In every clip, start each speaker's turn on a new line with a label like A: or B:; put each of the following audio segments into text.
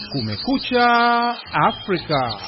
A: Kumekucha Afrika.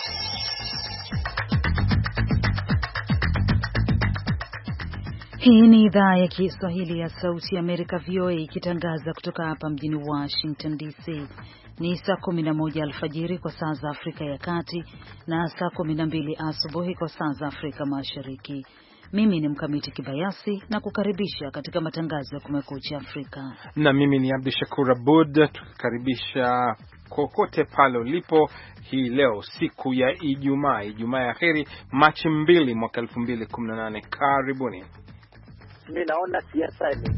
B: Hii ni idhaa ya Kiswahili ya Sauti ya Amerika VOA ikitangaza kutoka hapa mjini Washington DC. Ni saa 11 alfajiri kwa saa za Afrika ya Kati na saa 12 asubuhi kwa saa za Afrika Mashariki. Mimi ni Mkamiti Kibayasi na kukaribisha katika matangazo ya Kumekucha Afrika.
C: Na mimi ni Abdi Shakur Abud, tukikaribisha kokote pale ulipo hii leo siku ya Ijumaa ya heri Machi 2 mwaka 2018. Karibuni.
D: Mimi naona siasa ni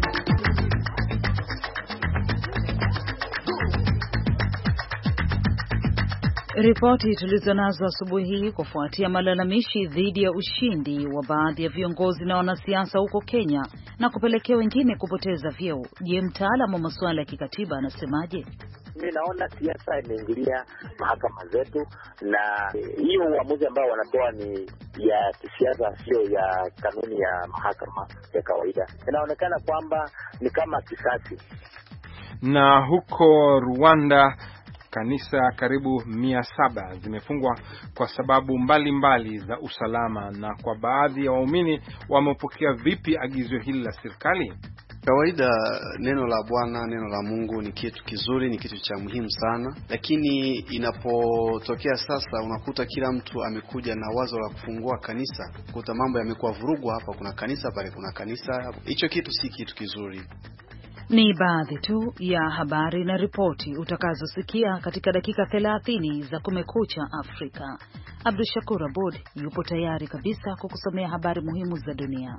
B: ripoti tulizonazo asubuhi hii kufuatia malalamishi dhidi ya ushindi wa baadhi ya viongozi na wanasiasa huko Kenya na kupelekea wengine kupoteza vyeo. Je, mtaalamu wa masuala ya kikatiba anasemaje?
D: Mimi naona siasa imeingilia mahakama zetu, na hiyo uamuzi ambao wanatoa ni ya kisiasa, sio ya kanuni ya mahakama ya kawaida. Inaonekana kwamba ni kama kisasi.
C: Na huko Rwanda kanisa karibu 700 zimefungwa kwa sababu mbalimbali za usalama, na kwa baadhi ya waumini wamepokea vipi agizo hili la serikali?
E: Kawaida neno la Bwana, neno la Mungu ni kitu kizuri, ni kitu cha muhimu sana, lakini inapotokea sasa unakuta kila mtu amekuja na wazo la kufungua kanisa, kuta mambo yamekuwa vurugu, hapa kuna kanisa, pale kuna kanisa, hicho kitu si kitu kizuri.
B: Ni baadhi tu ya habari na ripoti utakazosikia katika dakika 30 za Kumekucha Afrika. Abdul Shakur Abud yupo tayari kabisa kukusomea habari muhimu za dunia.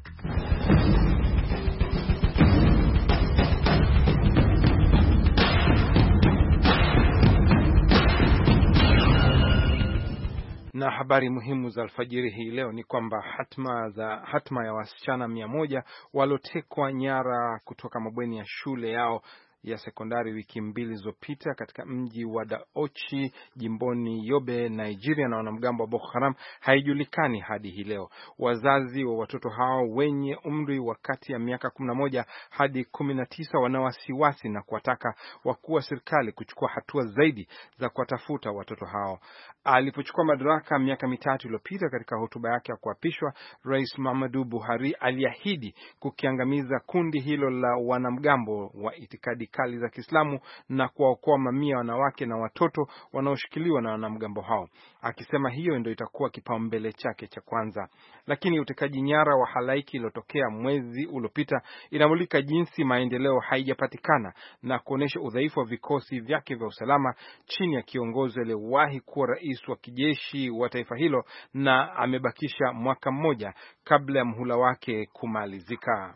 C: Na habari muhimu za alfajiri hii leo ni kwamba hatma ya wasichana 100 walotekwa nyara kutoka mabweni ya shule yao ya sekondari wiki 2 zilizopita katika mji wa Daochi jimboni Yobe, Nigeria, na wanamgambo wa Boko Haram haijulikani hadi hii leo. Wazazi wa watoto hao wenye umri wa kati ya miaka 11 hadi 19 wana wasiwasi na kuwataka wakuu wa serikali kuchukua hatua zaidi za kuwatafuta watoto hao. Alipochukua madaraka miaka 3 iliyopita, katika hotuba yake ya kuapishwa, Rais Muhammadu Buhari aliahidi kukiangamiza kundi hilo la wanamgambo wa itikadi kali za Kiislamu na kuwaokoa mamia wanawake na watoto wanaoshikiliwa na wanamgambo hao, akisema hiyo ndio itakuwa kipaumbele chake cha kwanza. Lakini utekaji nyara wa halaiki iliyotokea mwezi uliopita inamulika jinsi maendeleo haijapatikana na kuonesha udhaifu wa vikosi vyake vya usalama chini ya kiongozi aliyewahi kuwa rais wa kijeshi wa taifa hilo, na amebakisha mwaka mmoja kabla ya muhula wake kumalizika.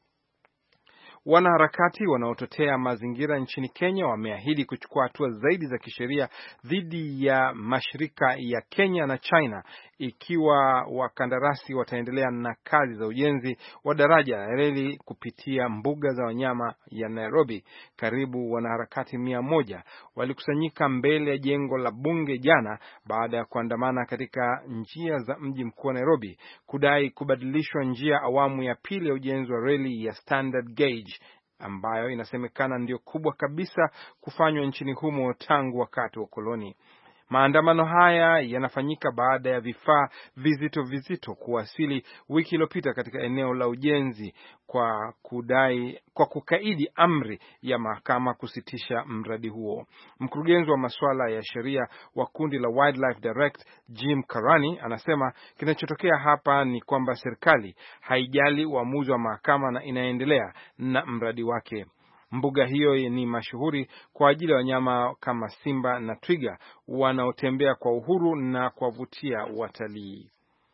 C: Wanaharakati wanaotetea mazingira nchini Kenya wameahidi kuchukua hatua zaidi za kisheria dhidi ya mashirika ya Kenya na China ikiwa wakandarasi wataendelea na kazi za ujenzi wa daraja la reli kupitia mbuga za wanyama ya Nairobi. Karibu wanaharakati 100 walikusanyika mbele ya jengo la bunge jana baada ya kuandamana katika njia za mji mkuu wa Nairobi kudai kubadilishwa njia awamu ya pili ya ujenzi wa reli ya standard gauge ambayo inasemekana ndio kubwa kabisa kufanywa nchini humo tangu wakati wa koloni. Maandamano haya yanafanyika baada ya vifaa vizito kuwasili wiki iliyopita katika eneo la ujenzi kwa kukaidi amri ya mahakama kusitisha mradi huo. Mkurugenzi wa masuala ya sheria wa kundi la Wildlife Direct, Jim Karani, anasema kinachotokea hapa ni kwamba serikali haijali uamuzi wa mahakama na inaendelea na mradi wake. Mbuga hiyo ni mashuhuri kwa ajili ya wanyama kama simba na twiga wanaotembea kwa uhuru na kuwavutia watalii.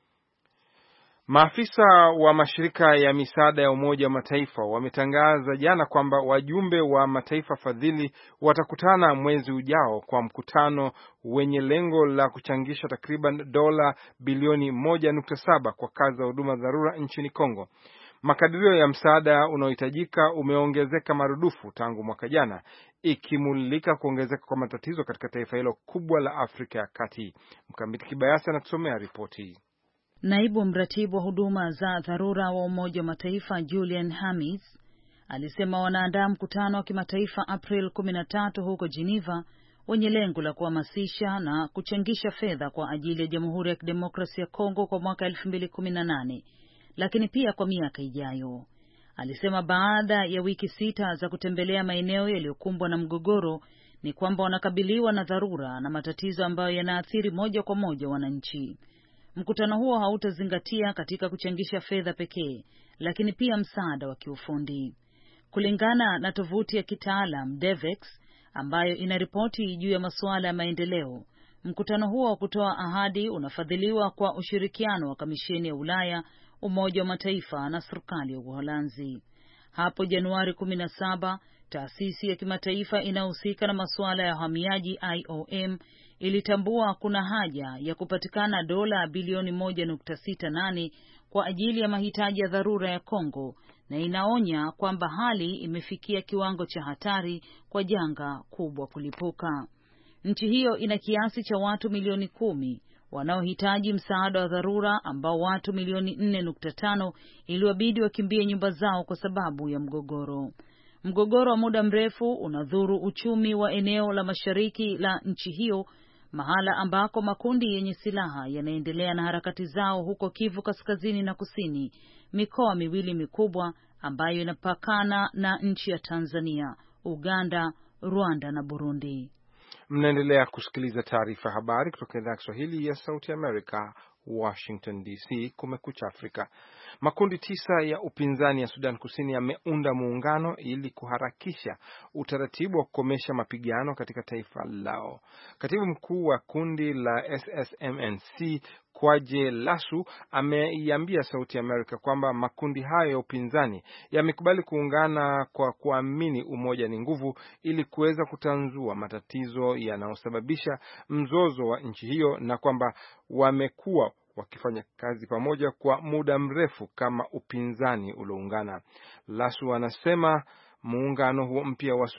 C: Maafisa wa mashirika ya misaada ya Umoja wa Mataifa wametangaza jana kwamba wajumbe wa mataifa fadhili watakutana mwezi ujao kwa mkutano wenye lengo la kuchangisha takriban dola bilioni 1.7 kwa kazi za huduma dharura nchini Kongo. Makadirio ya msaada unaohitajika umeongezeka marudufu tangu mwaka jana, ikimulika kuongezeka kwa matatizo katika taifa hilo kubwa la Afrika ya Kati. Mkamiti Kibayasi anatusomea ripoti.
B: Naibu mratibu wa huduma za dharura wa Umoja wa Mataifa Julian Hamis alisema wanaandaa mkutano wa kimataifa April 13 huko Geneva wenye lengo la kuhamasisha na kuchangisha fedha kwa ajili ya Jamhuri ya Kidemokrasia ya Kongo kwa mwaka 2018, lakini pia kwa miaka ijayo. Alisema baada ya wiki 6 za kutembelea maeneo yaliyokumbwa na mgogoro ni kwamba wanakabiliwa na dharura na matatizo ambayo yanaathiri moja kwa moja wananchi. Mkutano huo hautazingatia katika kuchangisha fedha pekee, lakini pia msaada wa kiufundi. Kulingana na tovuti ya kitaalam Devex ambayo inaripoti juu ya masuala ya maendeleo, mkutano huo wa kutoa ahadi unafadhiliwa kwa ushirikiano wa Kamisheni ya Ulaya, Umoja wa Mataifa na serikali ya Uholanzi. Hapo Januari 17, taasisi ya kimataifa inayohusika na masuala ya uhamiaji IOM ilitambua kuna haja ya kupatikana dola bilioni 1.68 kwa ajili ya mahitaji ya dharura ya Kongo, na inaonya kwamba hali imefikia kiwango cha hatari kwa janga kubwa kulipuka. Nchi hiyo ina kiasi cha watu milioni 10 wanaohitaji msaada wa dharura, ambao watu milioni 4.5 iliwabidi wakimbie nyumba zao kwa sababu ya mgogoro. Mgogoro wa muda mrefu unadhuru uchumi wa eneo la mashariki la nchi hiyo, mahala ambako makundi yenye silaha yanaendelea na harakati zao huko Kivu Kaskazini na Kusini, mikoa miwili mikubwa ambayo inapakana na nchi ya Tanzania, Uganda, Rwanda na Burundi.
C: Mnaendelea kusikiliza taarifa habari kutoka idhaa ya Kiswahili ya Sauti Amerika, Washington DC. Kumekucha Afrika. Makundi 9 ya upinzani ya Sudan Kusini yameunda muungano ili kuharakisha utaratibu wa kukomesha mapigano katika taifa lao. Katibu mkuu wa kundi la SSMNC Kwaje Lasu ameiambia Sauti Amerika kwamba makundi hayo ya upinzani yamekubali kuungana kwa kuamini umoja ni nguvu ili kuweza kutanzua matatizo yanayosababisha mzozo wa nchi hiyo, na kwamba wamekuwa wakifanya kazi pamoja kwa muda mrefu kama upinzani ulioungana. Lasu anasema muungano huo mpya wa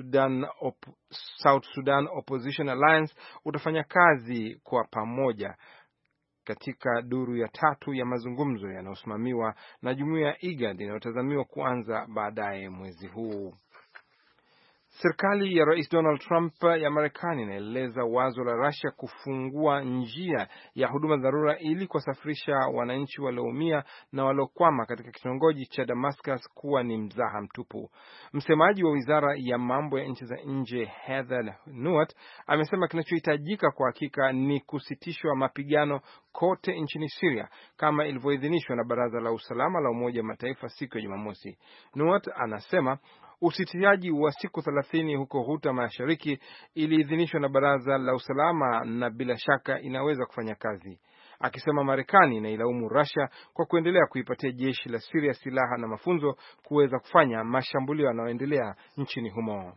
C: South Sudan Opposition Alliance utafanya kazi kwa pamoja katika duru ya 3 ya mazungumzo yanayosimamiwa na jumuiya ya IGAD inayotazamiwa kuanza baadaye mwezi huu. Serikali ya Rais Donald Trump ya Marekani inaeleza wazo la Russia kufungua njia ya huduma dharura ili kuwasafirisha wananchi walioumia na waliokwama katika kitongoji cha Damascus kuwa ni mzaha mtupu. Msemaji wa Wizara ya Mambo ya Nchi za Nje Heather Nauert amesema kinachohitajika kwa hakika ni kusitishwa mapigano kote nchini Syria kama ilivyoidhinishwa na Baraza la Usalama la Umoja wa Mataifa siku ya Jumamosi. Nauert anasema usitishaji wa siku 30 huko Ghuta Mashariki iliidhinishwa na Baraza la Usalama na bila shaka inaweza kufanya kazi, akisema Marekani inailaumu Russia kwa kuendelea kuipatia jeshi la Syria silaha na mafunzo kuweza kufanya mashambulio yanayoendelea nchini humo.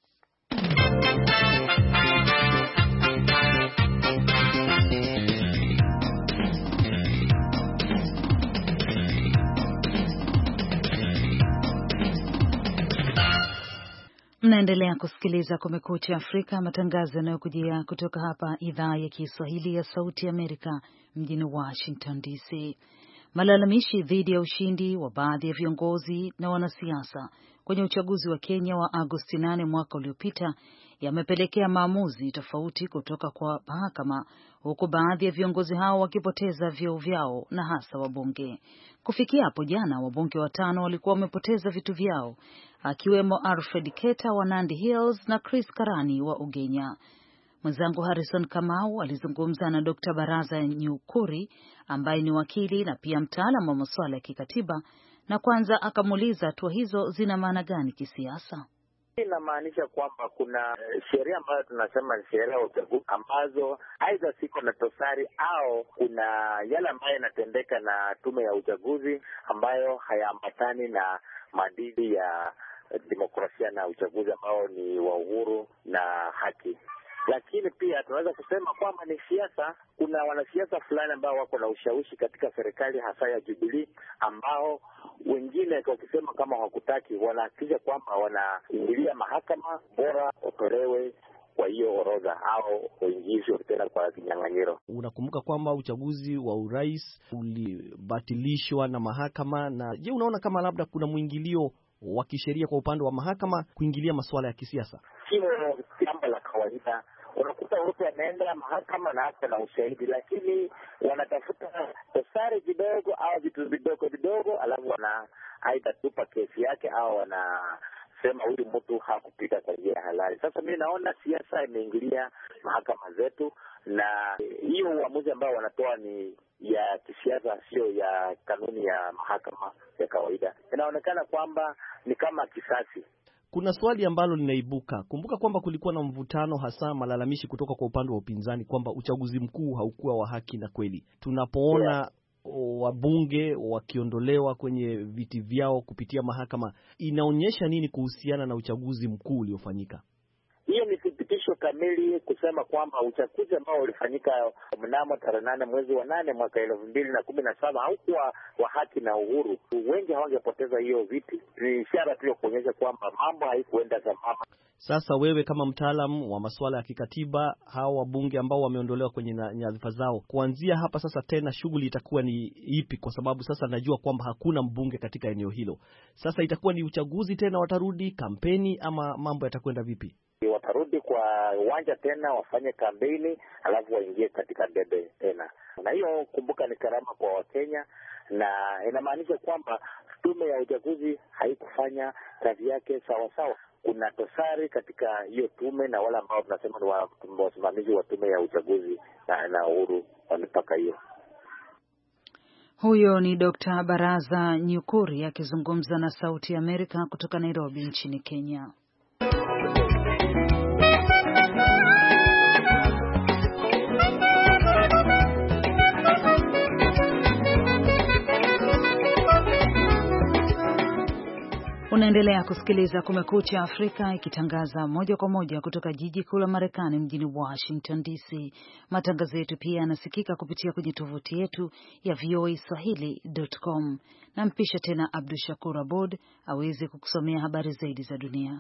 B: Mnaendelea kusikiliza Kumekucha Afrika, matangazo yanayokujia kutoka hapa idhaa ya Kiswahili ya Sauti Amerika mjini Washington DC. Malalamishi dhidi ya ushindi wa baadhi ya viongozi na wanasiasa kwenye uchaguzi wa Kenya wa Agosti 8 mwaka uliopita yamepelekea maamuzi tofauti kutoka kwa mahakama, huku baadhi ya viongozi hao wakipoteza vyeo vyao na hasa wabunge. Kufikia hapo jana, wabunge 5 walikuwa wamepoteza vitu vyao, akiwemo Alfred Keta wa Nandi Hills na Chris Karani wa Ugenya. Mwenzangu Harrison Kamau alizungumza na Dr. Baraza Nyukuri ambaye ni wakili na pia mtaalamu wa masuala ya kikatiba, na kwanza akamuuliza hatua hizo zina maana gani kisiasa.
D: Inamaanisha kwamba kuna sheria ambayo tunasema ni sheria ya uchaguzi ambazo aidha siko na dosari au kuna yale ambayo yanatendeka na tume ya uchaguzi ambayo hayaambatani na maadili ya demokrasia na uchaguzi ambao ni wa uhuru na haki. Lakini pia tunaweza kusema kwamba ni siasa. Kuna wanasiasa fulani ambao wako na ushawishi katika serikali hasa ya Jubilee, ambao wengine wakisema kama hawakutaki wanahakikisha kwamba wanaingilia mahakama, bora watolewe kwa hiyo orodha au waingizwe tena kwa kinyang'anyiro.
F: Unakumbuka kwamba uchaguzi wa urais ulibatilishwa na mahakama, na je, unaona kama labda kuna mwingilio wa kisheria kwa upande wa mahakama kuingilia masuala ya kisiasa?
D: Sio jambo la kawaida. Unakuta wote anaenda mahakama na hata na ushahidi, lakini wanatafuta dosari kidogo au vitu vidogo vidogo, alafu aidha tupa kesi yake au wanasema huyu mtu hakupita kwa njia halali. Sasa mimi naona siasa imeingilia mahakama zetu, na hiyo uamuzi ambao wanatoa ni ya kisiasa, sio ya kanuni ya mahakama ya kawaida. Inaonekana kwamba ni kama kisasi.
F: Kuna swali ambalo linaibuka. Kumbuka kwamba kulikuwa na mvutano, hasa malalamishi kutoka kwa upande wa upinzani kwamba uchaguzi mkuu haukuwa wa haki na kweli. Tunapoona wabunge wakiondolewa kwenye viti vyao kupitia mahakama, inaonyesha nini kuhusiana na uchaguzi mkuu uliofanyika?
D: Hiyo ni thibitisho kamili kusema kwamba uchaguzi ambao ulifanyika mnamo tarehe 8 mwezi wa 8 mwaka 2017 haukuwa wa haki na uhuru. Wengi hawangepoteza hiyo viti. Ni ishara tu ya kuonyesha kwamba mambo haikuenda sambamba.
F: Sasa wewe kama mtaalamu wa masuala ya kikatiba, hao wabunge ambao wameondolewa kwenye nyadhifa zao, kuanzia hapa sasa tena shughuli itakuwa ni ipi? Kwa sababu sasa najua kwamba hakuna mbunge katika eneo hilo. Sasa itakuwa ni uchaguzi tena, watarudi kampeni, ama mambo yatakwenda vipi?
D: Watarudi kwa uwanja tena wafanye kampeni, alafu waingie katika debe tena. Na hiyo kumbuka ni karama kwa Wakenya, na inamaanisha kwamba tume ya uchaguzi haikufanya kazi yake sawa sawa. Kuna dosari katika hiyo tume, na wale ambao tunasema ni wasimamizi wa tume ya uchaguzi na uhuru wa mipaka hiyo.
B: Huyo ni Dr. Baraza Nyukuri akizungumza na Sauti ya Amerika kutoka Nairobi nchini Kenya. Unaendelea kusikiliza Kumekucha Afrika ikitangaza moja kwa moja kutoka jiji kuu la Marekani mjini Washington DC. Matangazo yetu pia yanasikika kupitia kwenye tovuti yetu ya voaswahili.com. Nampisha tena Abdul Shakur Abod aweze kukusomea habari zaidi za dunia.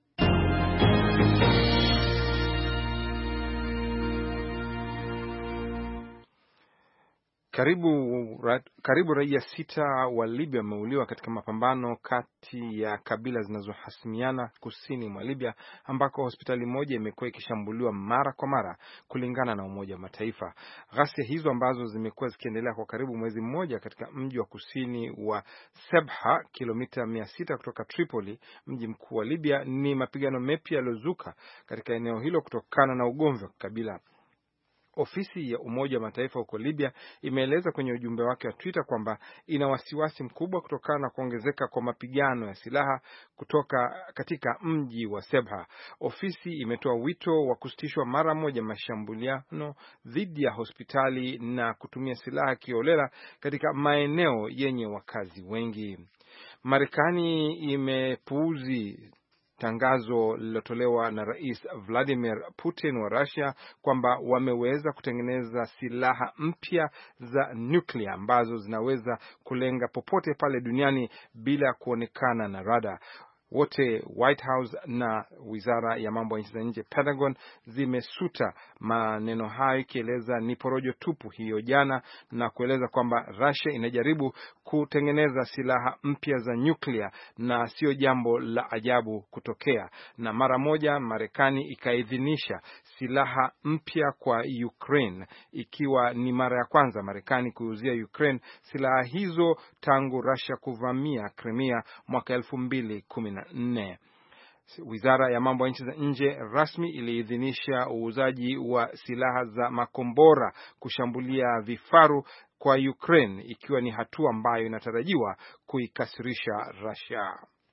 C: Karibu raia 6 wa Libya wameuliwa katika mapambano kati ya kabila zinazohasimiana kusini mwa Libya, ambako hospitali moja imekuwa ikishambuliwa mara kwa mara, kulingana na Umoja wa Mataifa. Ghasia hizo ambazo zimekuwa zikiendelea kwa karibu mwezi mmoja katika mji wa kusini wa Sebha, kilomita 600 kutoka Tripoli, mji mkuu wa Libya, ni mapigano mapya yaliyozuka katika eneo hilo kutokana na ugomvi wa kabila. Ofisi ya Umoja wa Mataifa huko Libya imeeleza kwenye ujumbe wake wa Twitter kwamba ina wasiwasi mkubwa kutokana na kuongezeka kwa mapigano ya silaha kutoka katika mji wa Sebha. Ofisi imetoa wito wa kusitishwa mara moja mashambuliano dhidi ya hospitali na kutumia silaha kiolela katika maeneo yenye wakazi wengi. Marekani imepuuzi tangazo lililotolewa na Rais Vladimir Putin wa Russia kwamba wameweza kutengeneza silaha mpya za nyuklia ambazo zinaweza kulenga popote pale duniani bila kuonekana na rada. Wote White House na Wizara ya Mambo ya Nchi za Nje Pentagon zimesuta maneno hayo, ikieleza ni porojo tupu hiyo jana, na kueleza kwamba Russia inajaribu kutengeneza silaha mpya za nyuklia na sio jambo la ajabu kutokea. Na mara moja Marekani ikaidhinisha silaha mpya kwa Ukraine, ikiwa ni mara ya kwanza Marekani kuuzia Ukraine silaha hizo tangu Russia kuvamia Crimea mwaka 2014. Wizara ya Mambo ya Nchi za Nje rasmi iliidhinisha uuzaji wa silaha za makombora kushambulia vifaru kwa Ukraine, ikiwa ni hatua ambayo inatarajiwa kuikasirisha Russia.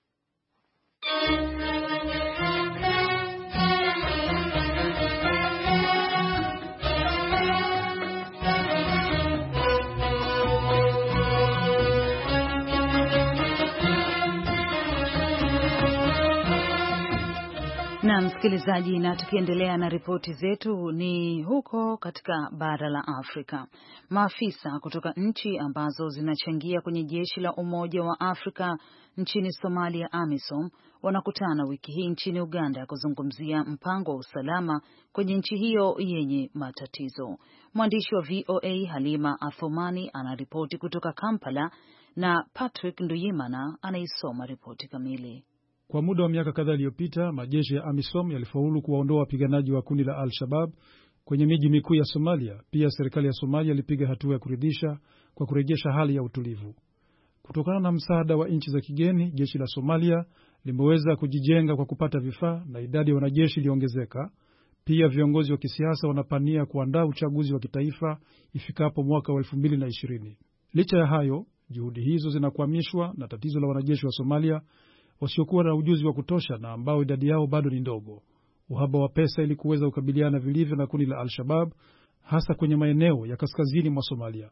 B: Na msikilizaji, na tukiendelea na ripoti zetu, ni huko katika bara la Afrika. Maafisa kutoka nchi ambazo zinachangia kwenye jeshi la Umoja wa Afrika nchini Somalia, AMISOM, wanakutana wiki hii nchini Uganda kuzungumzia mpango wa usalama kwenye nchi hiyo yenye matatizo. Mwandishi wa VOA Halima Athumani anaripoti kutoka Kampala na Patrick Nduyimana anaisoma ripoti kamili.
G: Kwa muda wa miaka kadhaa iliyopita, majeshi ya AMISOM yalifaulu kuwaondoa wapiganaji wa kundi la Al-Shabaab kwenye miji mikuu ya Somalia. Pia serikali ya Somalia ilipiga hatua ya kuridhisha kwa kurejesha hali ya utulivu. Kutokana na msaada wa nchi za kigeni, jeshi la Somalia limeweza kujijenga kwa kupata vifaa na idadi ya wanajeshi iliongezeka. Pia viongozi wa kisiasa wanapania kuandaa uchaguzi wa kitaifa ifikapo mwaka wa 2020. Licha ya hayo, juhudi hizo zinakwamishwa na tatizo la wanajeshi wa Somalia wasiokuwa na ujuzi wa kutosha na ambao idadi yao bado ni ndogo. Uhaba wa pesa ili kuweza kukabiliana vilivyo na kundi la Al-Shabaab, hasa kwenye maeneo ya kaskazini mwa Somalia.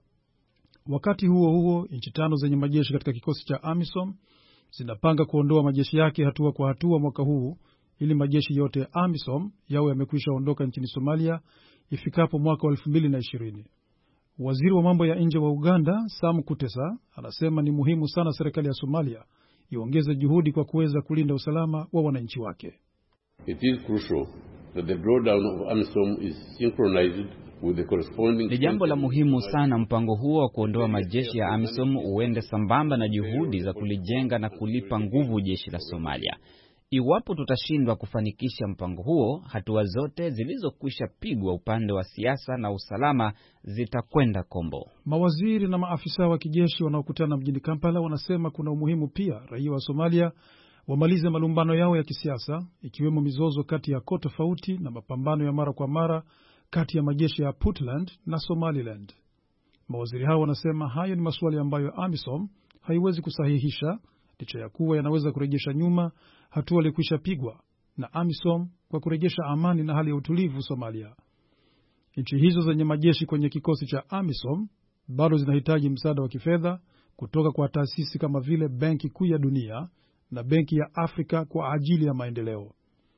G: Wakati huo huo, nchi 5 zenye majeshi katika kikosi cha AMISOM zinapanga kuondoa majeshi yake hatua kwa hatua mwaka huu, ili majeshi yote ya AMISOM yawe yamekwisha ondoka nchini Somalia ifikapo mwaka wa 2020. Waziri wa mambo ya nje wa Uganda, Sam Kutesa, anasema ni muhimu sana serikali ya Somalia iongeze juhudi kwa kuweza kulinda usalama wa wananchi wake.
H: It is crucial that the drawdown of AMISOM is synchronized with the corresponding.
I: Ni jambo la muhimu sana mpango huo wa kuondoa majeshi ya AMISOM uende sambamba na juhudi za kulijenga na kulipa nguvu jeshi la Somalia. Iwapo tutashindwa kufanikisha mpango huo, hatua zote zilizokwisha pigwa upande wa siasa na usalama zitakwenda kombo.
G: Mawaziri na maafisa wa kijeshi wanaokutana mjini Kampala wanasema kuna umuhimu pia raia wa Somalia wamalize malumbano yao ya kisiasa, ikiwemo mizozo kati ya koo tofauti na mapambano ya mara kwa mara kati ya majeshi ya Puntland na Somaliland. Mawaziri hao wanasema hayo ni maswali ambayo AMISOM haiwezi kusahihisha, licha ya kuwa yanaweza kurejesha nyuma hatua ilikwisha pigwa na AMISOM kwa kurejesha amani na hali ya utulivu Somalia. Nchi hizo zenye majeshi kwenye kikosi cha AMISOM bado zinahitaji msaada wa kifedha kutoka kwa taasisi kama vile Benki Kuu ya Dunia na Benki ya Afrika kwa ajili ya maendeleo.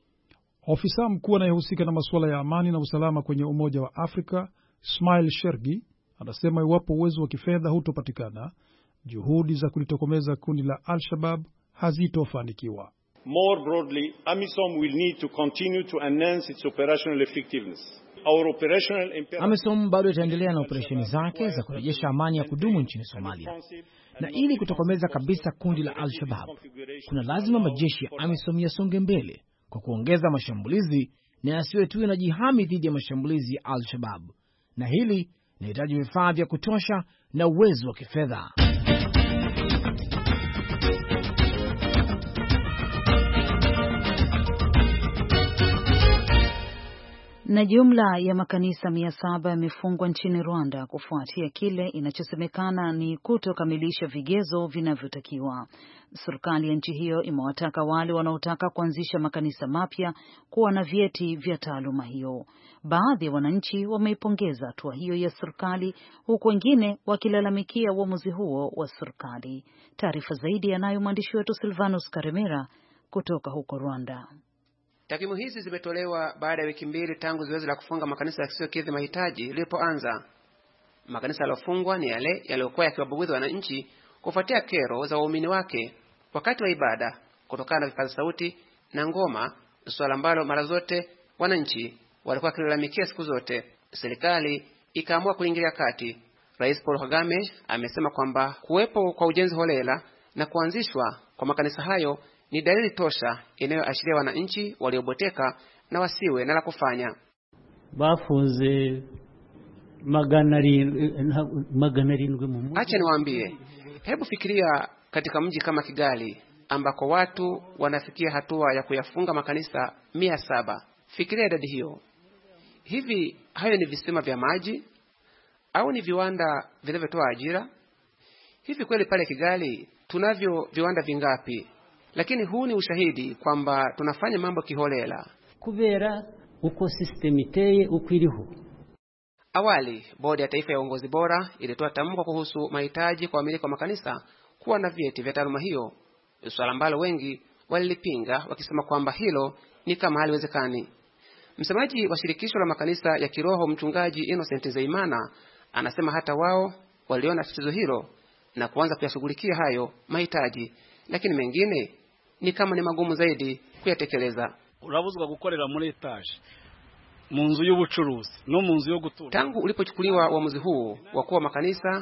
G: Ofisa mkuu anayehusika na masuala ya amani na usalama kwenye Umoja wa Afrika, Ismail Shergi, anasema iwapo uwezo wa kifedha hutopatikana, juhudi za kulitokomeza kundi la Al-Shabaab hazitofanikiwa.
J: More broadly, AMISOM will need to continue to enhance its operational effectiveness.
K: AMISOM bado itaendelea na operesheni zake za kurejesha amani ya kudumu nchini Somalia. Na ili kutokomeza kabisa kundi la Al-Shabaab, kuna lazima majeshi ya AMISOM yasonge mbele kwa kuongeza mashambulizi na yasiwe tu yanajihami dhidi ya mashambulizi ya Al-Shabaab. Na hili linahitaji vifaa vya kutosha na uwezo wa kifedha.
B: Na jumla ya makanisa 700 yamefungwa nchini Rwanda kufuatia kile inachosemekana ni kutokamilisha vigezo vinavyotakiwa. Serikali ya nchi hiyo imewataka wale wanaotaka kuanzisha makanisa mapya kuwa na vyeti vya taaluma hiyo. Baadhi ya wananchi wameipongeza hatua hiyo ya serikali, huku wengine wakilalamikia uamuzi huo wa serikali. Taarifa zaidi yanayo mwandishi wetu Silvanus Karemera kutoka huko Rwanda.
L: Takwimu hizi zimetolewa baada ya wiki mbili tangu zoezi la kufunga makanisa yasiyokidhi mahitaji lilipoanza. Makanisa yaliyofungwa ni yale yaliyokuwa yakiwabughudhi wananchi kufuatia kero za waumini wake wakati wa ibada kutokana na vipaza sauti na ngoma, swala ambalo mara zote wananchi walikuwa wakilalamikia siku zote. Serikali ikaamua kuingilia kati. Rais Paul Kagame amesema kwamba kuwepo kwa ujenzi holela na kuanzishwa kwa makanisa hayo ni dalili tosha inayoashiria wananchi walioboteka na wasiwe na la kufanya.
M: Bafunze magana arindwi mu mujyi.
L: Acha niwaambie, hebu fikiria katika mji kama Kigali ambako watu wanafikia hatua ya kuyafunga makanisa 700. Fikiria idadi hiyo. Hivi hayo ni visima vya maji au ni viwanda vinavyotoa ajira? Hivi kweli pale Kigali tunavyo viwanda vingapi? Lakini huu ni ushahidi kwamba tunafanya mambo kiholela.
M: Kubera uko system iteye ukwiriho.
L: Awali, bodi ya taifa ya uongozi bora ilitoa tamko kuhusu mahitaji kwa wamiliki wa makanisa kuwa na vyeti vya taaluma hiyo, swala ambalo wengi walilipinga wakisema kwamba hilo ni kama haliwezekani. Msemaji wa shirikisho la makanisa ya kiroho, mchungaji Innocent Zeimana, anasema hata wao waliona tatizo hilo na kuanza kuyashughulikia hayo mahitaji, lakini mengine ni kama ni magumu zaidi kuyatekeleza.
N: Urabuzwa gukorera muri etage mu nzu y'ubucuruzi no mu nzu yo gutura.
L: Tangu ulipochukuliwa uamuzi huu wa kuwa makanisa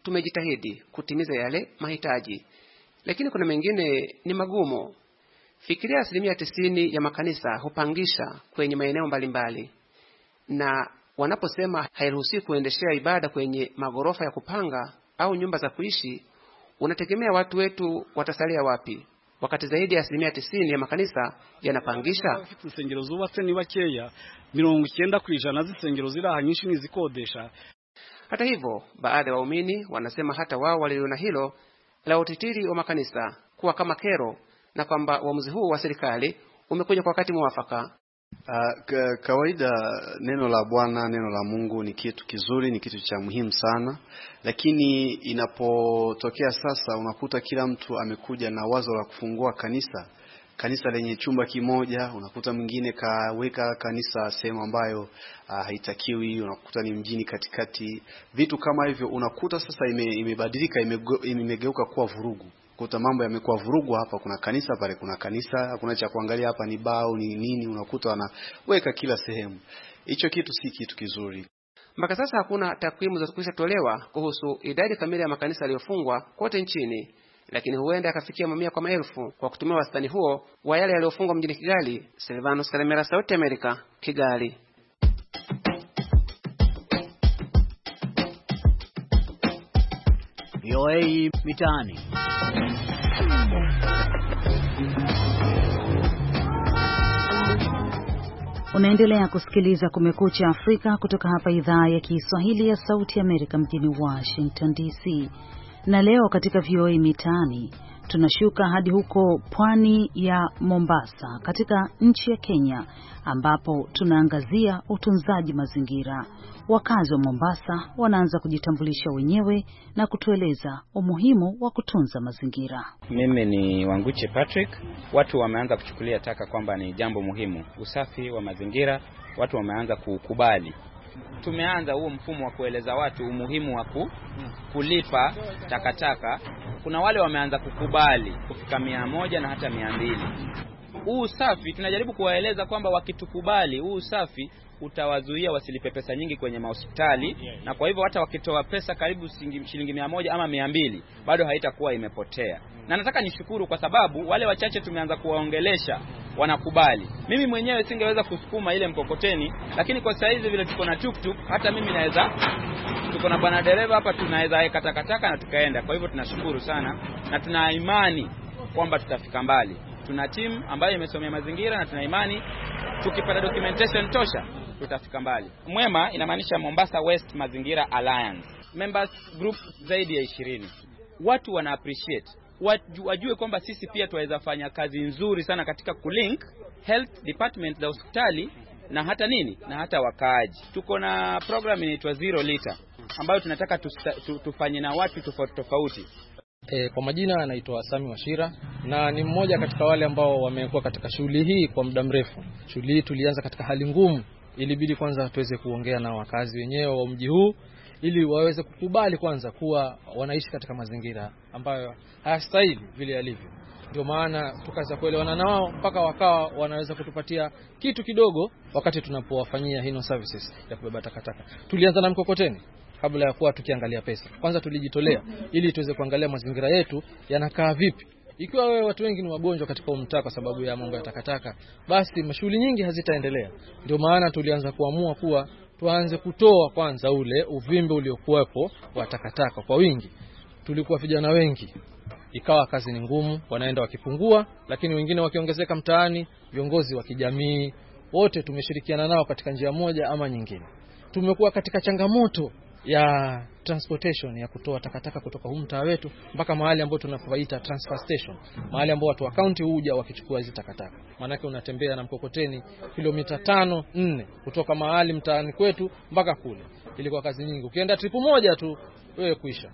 L: tumejitahidi kutimiza yale mahitaji, lakini kuna mengine ni magumu. Fikiria 90% ya makanisa hupangisha kwenye maeneo mbalimbali, na wanaposema hairuhusiwi kuendeshea ibada kwenye magorofa ya kupanga au nyumba za kuishi, unategemea watu wetu watasalia wapi wakati zaidi ya 90% ya makanisa yanapangisha?
N: Insengero zubatse ni bakeya, 90% z'isengero ziri aha nyinshi nizikodesha.
L: Hata hivyo, baadhi ya waumini wanasema hata wao waliona hilo la utitiri wa makanisa kuwa kama kero, na kwamba uamuzi huu wa serikali umekuja kwa wakati mwafaka.
E: Kawaida neno la Bwana, neno la Mungu ni kitu kizuri, ni kitu cha muhimu sana, lakini inapotokea sasa unakuta kila mtu amekuja na wazo la kufungua kanisa lenye chumba kimoja, unakuta mwingine kaweka kanisa sehemu ambayo haitakiwi, unakuta ni mjini katikati. Vitu kama hivyo unakuta sasa imebadilika, imegeuka kuwa vurugu. Kuta mambo yamekuwa vurugu, hapa kuna kanisa, pale kuna kanisa, hakuna cha kuangalia, hapa ni bao ni nini, unakuta wanaweka kila sehemu. Hicho kitu si kitu kizuri.
L: Mpaka sasa hakuna takwimu za kukwisha tolewa kuhusu idadi kamili ya makanisa yaliyofungwa kote nchini, lakini huenda yakafikia mamia kwa maelfu kwa kutumia wastani huo wa yale yaliyofungwa mjini Kigali. Silvanos Karemera, Sauti ya Amerika, Kigali.
O: VOA Mitaani.
B: Unaendelea kusikiliza Kumekucha Afrika kutoka hapa idhaa ya Kiswahili ya Sauti ya Amerika mjini Washington DC. Na leo katika VOA Mitaani tunashuka hadi huko pwani ya Mombasa katika nchi ya Kenya, ambapo tunaangazia utunzaji mazingira. Wakazi wa Mombasa wanaanza kujitambulisha wenyewe na kutueleza umuhimu wa kutunza mazingira.
I: Mimi ni Wanguche Patrick. Watu wameanza kuchukulia taka kwamba ni jambo muhimu. Usafi wa mazingira watu wameanza kukubali. Tumeanza huo mfumo wa kueleza watu umuhimu wa kulipa takataka. Kuna wale wameanza kukubali kufika 100 na hata 200. Huu usafi tunajaribu kuwaeleza kwamba wakitukubali huu usafi utawazuia wasilipe pesa nyingi kwenye mahospitali, na kwa hivyo hata wakitoa pesa karibu shilingi 100 ama 200 bado haitakuwa imepotea. Na nataka nishukuru kwa sababu wale wachache tumeanza kuwaongelesha wanakubali. Mimi mwenyewe singeweza kusukuma ile mkokoteni, lakini kwa sasa hivi vile tuko na tuktuk, hata mimi naweza, tuko na bwana dereva hapa, tunaweza weka takataka na tukaenda. Kwa hivyo tunashukuru sana na tuna imani kwamba tutafika mbali. Tuna timu ambayo imesomea mazingira na tuna imani tukipata documentation tosha tutafika mbali. Mwema inamaanisha Mombasa West Mazingira Alliance. Members group zaidi ya 20. Watu wana appreciate. Wajue kwamba sisi pia tuweza fanya kazi nzuri sana katika kulink health department za hospitali na hata nini na hata wakaaji. Tuko na program inaitwa Zero Litter ambayo tunataka tufanye na watu tofauti.
P: Kwa majina anaitwa Sami Washira na ni mmoja katika wale ambao wamekuwa katika shughuli hii kwa muda mrefu. Shughuli hii tulianza katika hali ngumu, ilibidi kwanza tuweze kuongea na wakazi wenyewe wa mji huu ili waweze kukubali kwanza kuwa wanaishi katika mazingira ambayo hayastahili vile yalivyo. Ndio maana tukaanza kuelewana nao mpaka wakawa wanaweza kutupatia kitu kidogo wakati tunapowafanyia hino services ya kubeba takataka. Tulianza na mkokoteni kabla ya kuwa tukiangalia pesa. Kwanza tulijitolea ili tuweze kuangalia mazingira yetu yanakaa vipi. Ikiwa wewe watu wengi ni wagonjwa katika mtaa kwa sababu ya mambo ya takataka, basi mashughuli nyingi hazitaendelea. Ndio maana tulianza kuamua kuwa tuanze kutoa kwanza ule uvimbe uliokuwepo wa takataka kwa wingi. Tulikuwa vijana wengi, ikawa kazi ni ngumu, wanaenda wakipungua, lakini wengine wakiongezeka mtaani. Viongozi wa kijamii wote tumeshirikiana nao katika njia moja ama nyingine. Tumekuwa katika changamoto ya transportation, ya kutoa takataka kutoka huu mtaa wetu mpaka mahali ambapo tunapoita transfer station, mahali ambapo watu wa county huja wakichukua hizo takataka. Maana yake unatembea na mkokoteni kilomita 5-4 kutoka mahali mtaani kwetu mpaka kule. Ilikuwa kazi nyingi, ukienda trip moja tu wewe kuisha.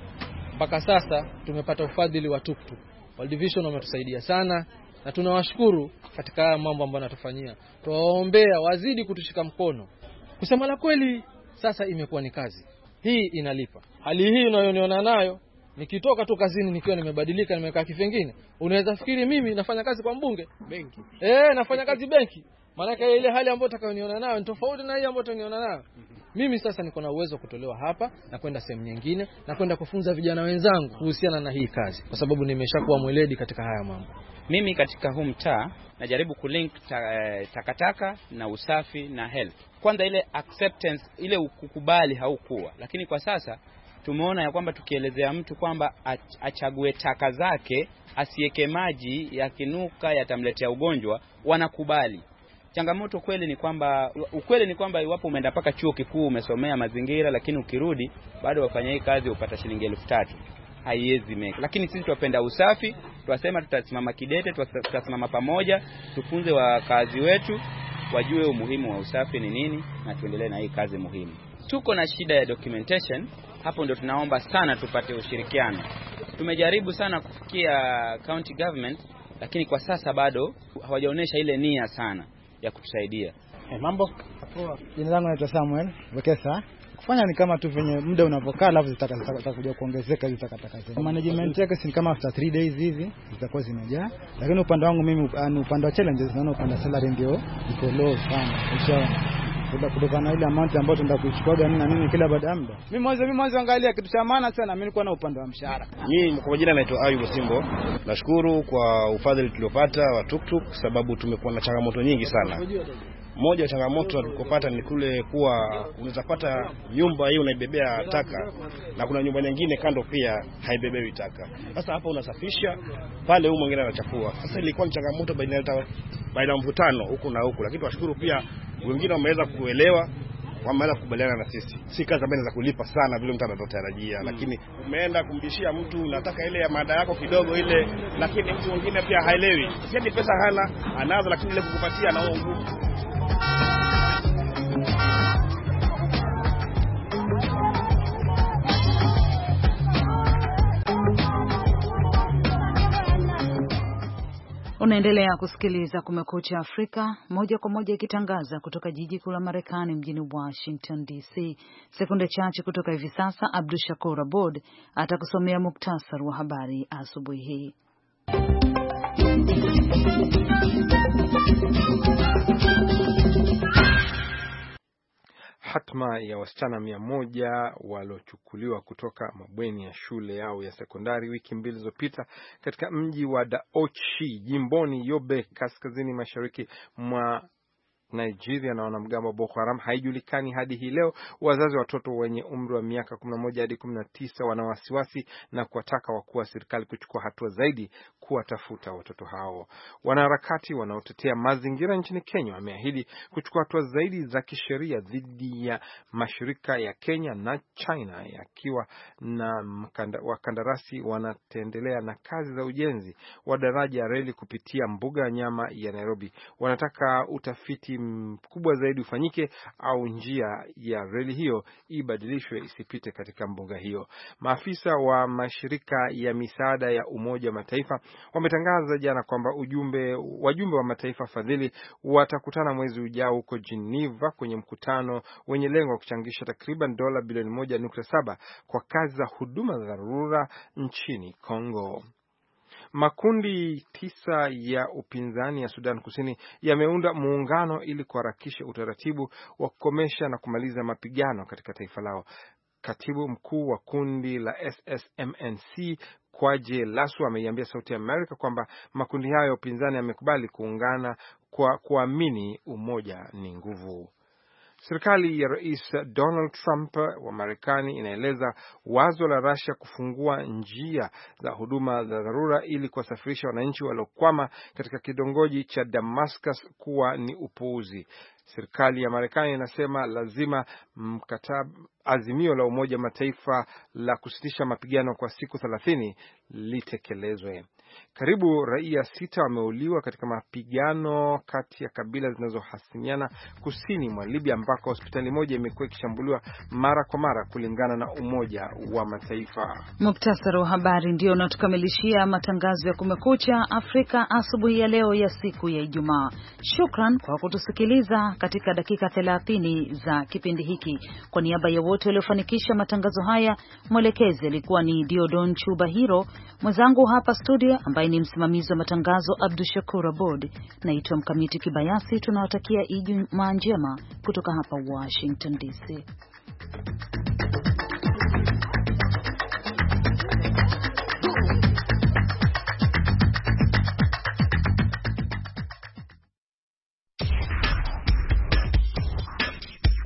P: Mpaka sasa tumepata ufadhili wa tuktuk. World Vision wametusaidia sana na tunawashukuru katika mambo ambayo wanatufanyia. Tuwaombea wazidi kutushika mkono. Kusema la kweli, sasa imekuwa ni kazi. Hii inalipa. Hali hii unayoniona nayo, nikitoka tu kazini nikiwa nimebadilika, nimekaa kifengine, unaweza fikiri mimi nafanya kazi kwa mbunge benki. Nafanya kazi benki. Maana ile hali ambayo utakayoniona nayo ni tofauti na hii ambayo utaniona nayo. Mimi sasa niko na uwezo kutolewa hapa na kwenda sehemu nyingine na kwenda kufunza vijana wenzangu kuhusiana na hii kazi, kwa sababu nimeshakuwa mweledi katika haya mambo.
I: Mimi katika huu mtaa najaribu kulink takataka na usafi na health. Kwanza ile acceptance, ile kukubali haukuwa, lakini kwa sasa tumeona ya kwamba tukielezea mtu kwamba achague taka zake, asiweke maji yakinuka yatamletea ugonjwa, wanakubali. Changamoto ukweli ni kwamba iwapo umeenda paka chuo kikuu umesomea mazingira, lakini ukirudi bado wafanya hii kazi upata shilingi 3,000, haiwezi meka. Lakini sisi tunapenda usafi, tunasema tutasimama kidete, tutasimama pamoja, tufunze wakazi wetu wajue umuhimu wa usafi ni nini na tuendelee na hii kazi muhimu. Tuko na shida ya documentation, hapo ndio tunaomba sana tupate ushirikiano. Tumejaribu sana kufikia county government, lakini kwa sasa bado hawajaonesha ile nia sana ya kutusaidia.
O: Mambo. Jina langu naitwa Samuel Wekesa. Kufanya ni kama tu venye muda unapokaa alafu zitakuja kuongezeka hizo takataka. Management yake si kama after 3 days hivi zitakuwa zimejaa. Lakini upande wangu mimi upande wa challenges naona upande wa salary ndio iko low sana. Kisha kutoka na ile amount ambayo tunataka kuichukua na nini kila baada ya muda. Mimi mwanzo angalia kitu cha maana sana, mimi nilikuwa na upande wa mshahara.
Q: Mimi kwa jina naitwa Ayubu Simbo. Nashukuru kwa ufadhili tuliopata wa tuktuk sababu tumekuwa na changamoto nyingi sana. Moja ya changamoto tulikopata ni kule kuwa unaweza pata nyumba hii unaibebea taka na kuna nyumba nyingine kando pia haibebewi taka. Sasa hapa unasafisha, pale huyu mwingine anachafua. Sasa ilikuwa ni changamoto baina ya mvutano huku na huku, lakini tunashukuru pia wengine wameweza kuelewa, wameweza kukubaliana na sisi. Si kazi ambayo inaweza kulipa sana vile mtu anavyotarajia, lakini umeenda kumbishia mtu unataka ile ya mada yako kidogo ile, lakini mtu mwingine pia haelewi. Yaani pesa hana, anazo lakini ile kukupatia na nguvu.
B: Unaendelea kusikiliza Kumekucha Afrika moja kwa moja ikitangaza kutoka jiji kuu la Marekani mjini Washington DC. Sekunde chache kutoka hivi sasa Abdul Shakur Abod atakusomea muktasari wa habari asubuhi hii.
C: Hatma ya wasichana 100 waliochukuliwa kutoka mabweni ya shule yao ya sekondari wiki 2 zilizopita katika mji wa Daochi jimboni Yobe kaskazini mashariki mwa Nigeria na wanamgambo wa Boko Haram haijulikani hadi hii leo. Wazazi watoto wenye umri wa miaka 11 hadi 19 wana wasiwasi na kuwataka wakuu wa serikali kuchukua hatua zaidi kuwatafuta watoto hao. Wanaharakati wanaotetea mazingira nchini Kenya wameahidi kuchukua hatua zaidi za kisheria dhidi ya mashirika ya Kenya na China yakiwa na wakandarasi wanatendelea na kazi za ujenzi wa daraja ya reli kupitia mbuga ya nyama ya Nairobi. Wanataka utafiti mkubwa zaidi ufanyike au njia ya reli hiyo ibadilishwe isipite katika mbuga hiyo. Maafisa wa mashirika ya misaada ya Umoja wa Mataifa wametangaza jana kwamba wajumbe wa mataifa fadhili watakutana mwezi ujao huko Geneva kwenye mkutano wenye lengo la kuchangisha takriban dola bilioni 1.7 kwa kazi za huduma za dharura nchini Kongo. Makundi 9 ya upinzani ya Sudan Kusini yameunda muungano ili kuharakisha utaratibu wa kukomesha na kumaliza mapigano katika taifa lao. Katibu mkuu wa kundi la SSMNC Kwaje Lasu ameiambia Sauti ya Amerika kwamba makundi hayo ya upinzani yamekubali kuungana kwa kuamini umoja ni nguvu. Serikali ya Rais Donald Trump wa Marekani inaeleza wazo la Russia kufungua njia za huduma za dharura ili kuwasafirisha wananchi waliokwama katika kitongoji cha Damascus kuwa ni upuuzi. Serikali ya Marekani inasema lazima azimio la Umoja wa Mataifa la kusitisha mapigano kwa siku 30 litekelezwe. Karibu raia 6 wameuliwa katika mapigano kati ya kabila zinazohasimiana kusini mwa Libya ambako hospitali moja imekuwa ikishambuliwa mara kwa mara kulingana na Umoja wa Mataifa.
B: Muktasari wa habari ndio unatukamilishia matangazo ya Kumekucha Afrika asubuhi ya leo ya siku ya Ijumaa. Shukran kwa kutusikiliza katika dakika 30 za kipindi hiki. Kwa niaba ya wote waliofanikisha matangazo haya, mwelekezi alikuwa ni Diodon Chubahiro, mwenzangu hapa studio Abud ambaye ni msimamizi wa matangazo Abdu Shakur Abud. Naitwa Mkamiti Kibayasi. Tunawatakia Ijumaa njema kutoka hapa Washington DC.